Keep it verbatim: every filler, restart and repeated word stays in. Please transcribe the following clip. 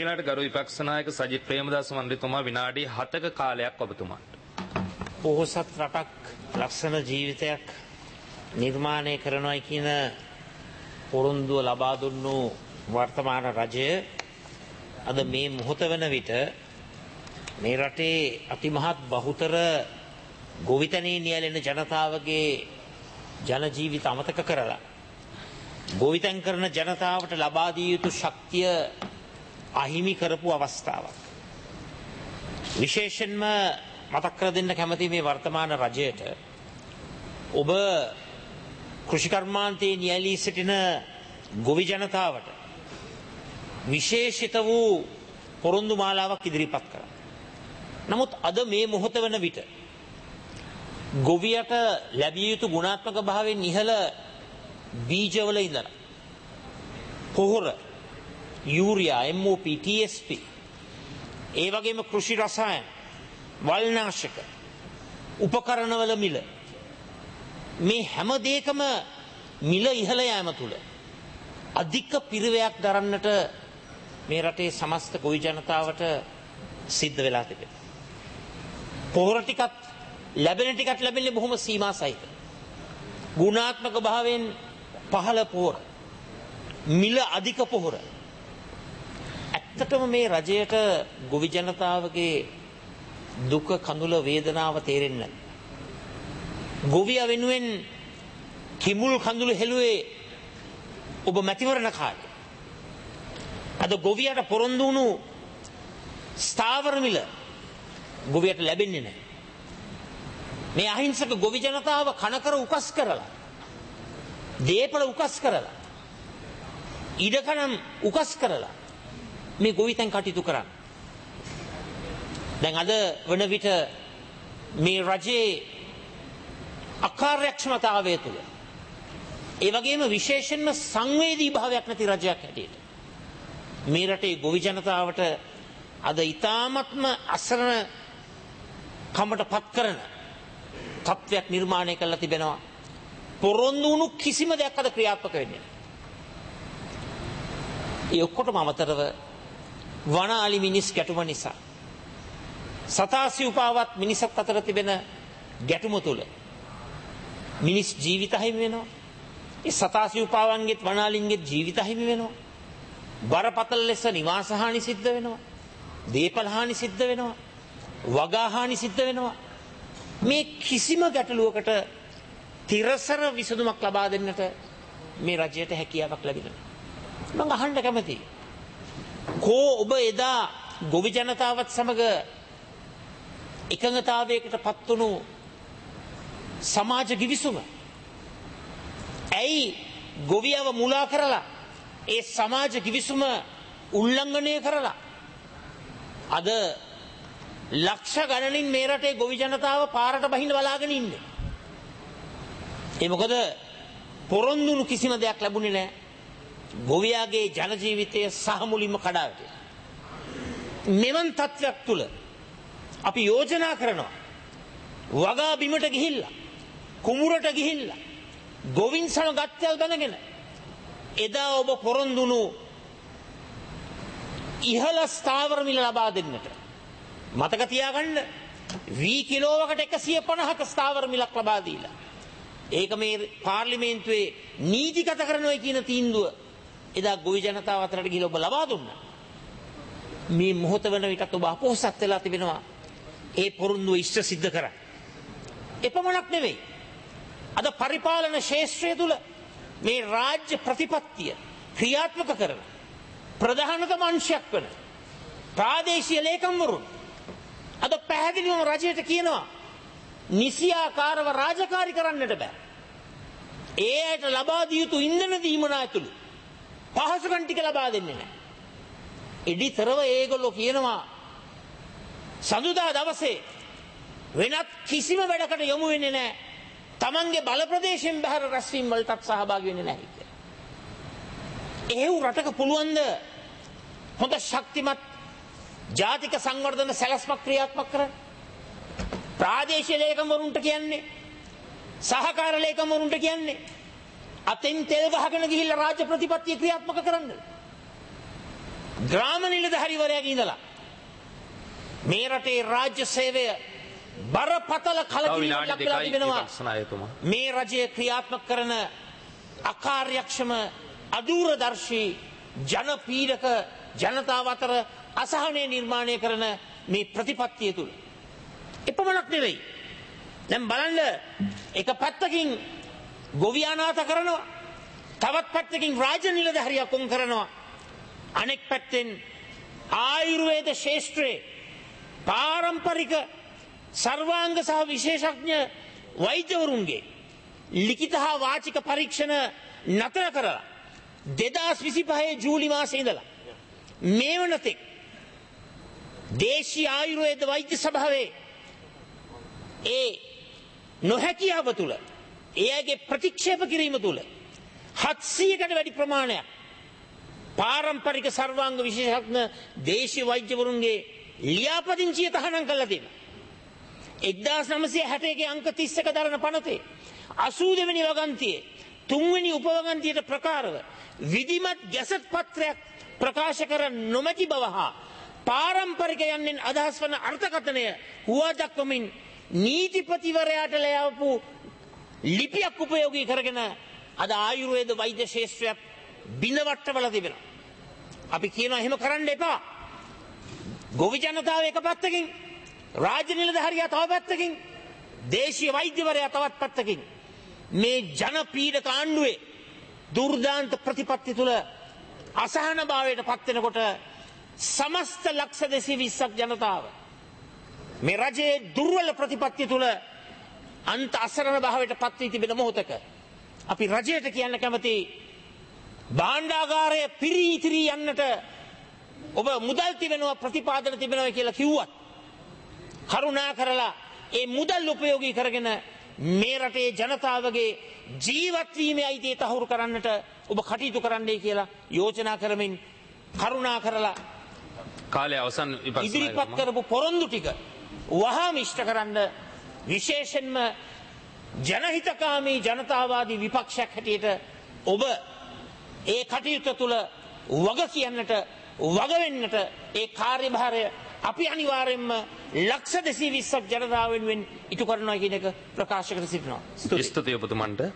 ඊළඟට ගරු විපක්ෂ නායක සජිත් ප්‍රේමදාස මන්ත්‍රීතුමා විනාඩි හතක කාලයක් ඔබතුමාට. පොහොසත් රටක් ලක්ෂණ ජීවිතයක් නිර්මාණය කරනවායි කියන පොරොන්දුව ලබා දුන්නු වර්තමාන රජය අද මේ මොහොත වන විට මේ රටේ අතිමහත් බහුතර ගොවිතැනේ නියැලෙන ජනතාවගේ ජන ජීවිත අමතක කරලා ගොවිතැන් කරන ජනතාවට ලබා දිය යුතු ශක්තිය අහිමි කරපු අවස්ථාවක්. විශේෂයෙන්ම මතක් කර දෙන්න කැමති මේ වර්තමාන රජයට ඔබ කෘෂිකර්මාන්තයේ නියැලී සිටින ගොවි ජනතාවට විශේෂිත වූ පොරොන්දු මාලාවක් ඉදිරිපත් කරා. නමුත් අද මේ මොහොත වන විට ගොවියට ලැබිය යුතු ගුණාත්මක භාවයෙන් ඉහළ බීජවල ඉඳලා පොහොර, urea, M O P, T S P, ඒ වගේම කෘෂි රසායන, වල්නාශක, උපකරණවල මිල මේ හැම දෙයකම මිල ඉහළ යාම තුල අධික පිරිවැයක් දරන්නට මේ රටේ සමස්ත ගොවි ජනතාවට සිද්ධ වෙලා තිබෙනවා. පොහොර ටිකත් ලැබෙන ටිකත් ලැබෙන්නේ බොහොම සීමා සහිත. ගුණාත්මක භාවයෙන් පහළ පොහොර, මිල අධික පොහොර. ඇත්තටම මේ රජයට ගොවි ජනතාවගේ දුක, කඳුල, වේදනාව තේරෙන්නේ නැහැ. ගොවියා වෙනුවෙන් කිමුල් කඳුළු හෙළුවේ ඔබ මැතිවරණ කාලේ. අද ගොවියට පොරොන්දු වුණු ස්ථාවර මිල ගොවියට ලැබෙන්නේ නැහැ. මේ අහිංසක ගොවි ජනතාව කනකර උකස් කරලා, දේපල උකස් කරලා, ඉඩකණම් උකස් කරලා මේ ගොවිතැන් කටයුතු කරන්නේ. දැන් අද වන විට මේ රජයේ අකාර්යක්ෂමතාවය තුළ ඒ වගේම විශේෂයෙන්ම සංවේදී භාවයක් නැති රජයක් හැටියට මේ රටේ ගොවි ජනතාවට අද ඊ타ත්ම අසරණ කමට පත් කරන තත්ත්වයක් නිර්මාණය කරලා තිබෙනවා. පොරොන්දු වුණු කිසිම දෙයක් අද ක්‍රියාත්මක වෙන්නේ නැහැ. ඒ ඔක්කොටම අමතරව වනාලි මිනිස් ගැටුම නිසා සතාසිව්පාවත් මිනිසත් අතර තිබෙන ගැටුම තුළ මිනිස් ජීවිත හිමි වෙනවා. ඒ සතාසිව්පාවන්ගේත් වනාලින්ගේත් ජීවිත හිමි වෙනවා. බරපතල ලෙස නිවාස හානි සිද්ධ වෙනවා. දේපල හානි සිද්ධ වෙනවා. වගා හානි සිද්ධ වෙනවා. මේ කිසිම ගැටලුවකට තිරසර විසඳුමක් ලබා දෙන්නට මේ රජයට හැකියාවක් ලැබෙන්නේ නැහැ. මම අහන්න කැමතියි. කෝ ඔබ එදා ගොවි ජනතාවත් සමග එකඟතාවයකට පත් වුණු සමාජ ගිවිසුම ඇයි ගොවියව මුලා කරලා ඒ සමාජ ගිවිසුම උල්ලංඝනය කරලා අද ලක්ෂ ගණනින් මේ රටේ ගොවි ජනතාව පාරට බහින්න බලාගෙන ඉන්නේ? ඒ මොකද පොරොන්දුණු කිසිම දෙයක් ලැබුණේ නැහැ. ගොවියාගේ ජන ජීවිතය සහ මුලින්ම කඩා වැටෙනවා. මෙවන් තත්ත්වයක් තුල අපි යෝජනා කරනවා වගා බිමට ගිහිල්ලා, කුඹුරට ගිහිල්ලා, ගොවින් සමග ගත්තල් බැනගෙන එදා ඔබ පොරොන්දුණු ඉහළ ස්ථාවර මිල ලබා දෙන්නට මතක තියාගන්න. වී කිලෝවකට එකසිය පනහක ස්ථාවර මිලක් ලබා දීලා ඒක මේ පාර්ලිමේන්තුවේ නීතිගත කරනවා කියන තීන්දුව එදා ගොවි ජනතාව අතරට ගිහිල්ලා ඔබ ලබා දුන්නා. මේ මොහොත වෙන විටත් ඔබ අපොහසත් වෙලා තිබෙනවා ඒ පොරොන්දුව ඉෂ්ට සිද්ධ කරා. එපමණක් නෙවෙයි, අද පරිපාලන ශාස්ත්‍රය තුල මේ රාජ්‍ය ප්‍රතිපත්තිය ක්‍රියාත්මක කරන ප්‍රධානතම අංශයක් වන ප්‍රාදේශීය ලේකම්වරුන් අද පැහැදිලිවම රජයට කියනවා නිසියාකාරව රාජකාරී කරන්නට බෑ. ඒ අයට ලබා දිය යුතු ඉන්ධන දීමනා ඇතුළු පහසුකම් ටික ලබා දෙන්නේ නැහැ. එඩිතරව ඒගොල්ලෝ කියනවා සඳුදා දවසේ වෙනත් කිසිම වැඩකට යොමු වෙන්නේ නැහැ. තමන්ගේ බල ප්‍රදේශයෙන් බැහැර රැස්වීම් වලටත් සහභාගී වෙන්නේ නැහැ කියලා. එහෙව් රටක පුළුවන්ද හොඳ ශක්තිමත් ජාතික සංවර්ධන සැලැස්මක් ක්‍රියාත්මක කරන්න? ප්‍රාදේශීය ලේකම්වරුන්ට කියන්නේ, සහකාර ලේකම්වරුන්ට කියන්නේ අතෙන් තෙල් ගහගෙන ගිහිල්ලා රාජ්‍ය ප්‍රතිපත්තිය ක්‍රියාත්මක කරන්න. ග්‍රාම නිලධාරිවරයාගේ ඉඳලා මේ රටේ රාජ්‍ය සේවය බරපතල තව කලකිරීමක් විනාඩි ලක් වෙලා දෙකයි තිබෙනවා. විපක්ෂ නායකතුමා. මේ රජය ක්‍රියාත්මක කරන අකාර්යක්ෂම අදූරදර්ශී ජනපීඩක ජනතාව අතර අසහනය නිර්මාණය කරන මේ ප්‍රතිපත්තිය තුල එපමණක් නෙවෙයි. දැන් බලන්න එක පැත්තකින් ගොවියානාත කරනවා, තවත් පැත්තකින් රාජ්‍ය නිලධාරියා කොන් කරනවා, අනෙක් පැත්තෙන් ආයුර්වේද ශාස්ත්‍රයේ පාරම්පරික සර්වාංග සහ විශේෂඥ වෛද්‍යවරුන්ගේ ලිඛිත හා වාචික පරීක්ෂණ නතර කරලා දෙදාස් විසිපහේ ජූලි මාසයේ ඉඳලා මේ වනතෙක් දේශීය ආයුර්වේද වෛද්‍ය සභාවේ ඒ නොහැකියාව තුල එයාගේ ප්‍රතික්ෂේප කිරීම තුල හත්සියයකට වැඩි ප්‍රමාණයක් පාරම්පරික සර්වාංග විශේෂඥ දේශීය වෛද්‍යවරුන්ගේ ලියාපදිංචිය තහනම් කළා තියෙනවා. එක්දාස් නවසිය හැට එකේ අංක තිස් එක දරන පනතේ අසූ දෙවෙනි වගන්තියේ තුන්වෙනි උපවගන්තියට ප්‍රකාරව විධිමත් ගැසට් පත්‍රයක් ප්‍රකාශ කර නොමැති බව හා පාරම්පරික යන්නෙන් අදහස් වන අර්ථකථනය හුවා දක්වමින් නීතිපතිවරයාට ලැබපු ලිපියක් උපයෝගී කරගෙන අද ආයුර්වේද වෛද්‍ය ශාස්ත්‍රයක් බිඳවට්ටවල තිබෙනවා. අපි කියනවා එහෙම කරන්න එපා. ගොවි ජනතාව එක පැත්තකින්, රාජ්‍ය නිලධාරියා තව පැත්තකින්, දේශීය වෛද්‍යවරයා තවත් පැත්තකින් මේ ජනපීඩක ආණ්ඩුවේ දුර්දාන්ත ප්‍රතිපත්ති තුල අසහන භාවයට පත් වෙනකොට සමස්ත ලක්ෂ දෙසිය විස්සක් ජනතාව මේ රජයේ දුර්වල ප්‍රතිපත්ති තුල අන්ත අසරණ භාවයට පත් වී තිබෙන මොහොතක අපි රජයට කියන්න කැමති භාණ්ඩාගාරය පිරී ඉතිරී යන්නට ඔබ මුදල් තිබෙනවා ප්‍රතිපාදන තිබෙනවා කියලා කිව්වත් කරුණා කරලා ඒ මුදල් උපයෝගී කරගෙන මේ රටේ ජනතාවගේ ජීවත් වීමේ අයිතිය තහවුරු කරන්නට ඔබ කටයුතු කරන්නයි කියලා යෝජනා කරමින් කරුණා කරලා කාලය අවසන් විපක්ෂ ඉදිරිපත් නායකතුමා. කරපු පොරොන්දු ටික වහාම ඉෂ්ට කරන්න විශේෂයෙන්ම ජනහිතකාමී ජනතාවාදී විපක්ෂයක් හැටියට ඔබ ඒ කටයුතු තුළ වග කියන්නට වග වෙන්නට ඒ කාර්යභාරය අපි අනිවාර්යෙන්ම ලක්ෂ දෙසිය විස්සක් ජනතාව වෙනුවෙන් ඉටු කරනවා කියන එක ප්‍රකාශ කර සිටිනවා. ස්තුතියි ඔබතුමන්ට.